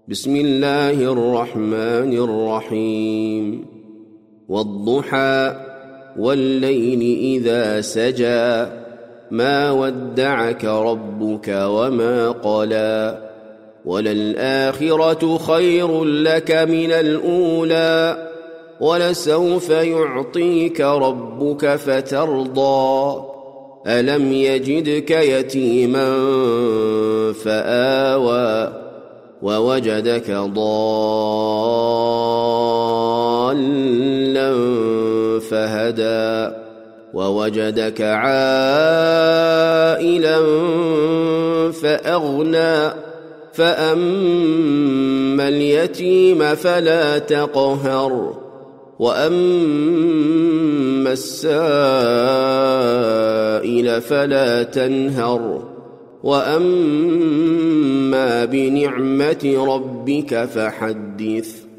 بسم الله الرحمن الرحيم والضحى والليل إذا سجى ما ودعك ربك وما قلى وللآخرة خير لك من الأولى ولسوف يعطيك ربك فترضى ألم يجدك يتيما فآوى ووجدك ضالا فهدى ووجدك عائلا فأغنى فأما اليتيم فلا تقهر وأما السائل فلا تنهر وأما بنعمة ربك فحدث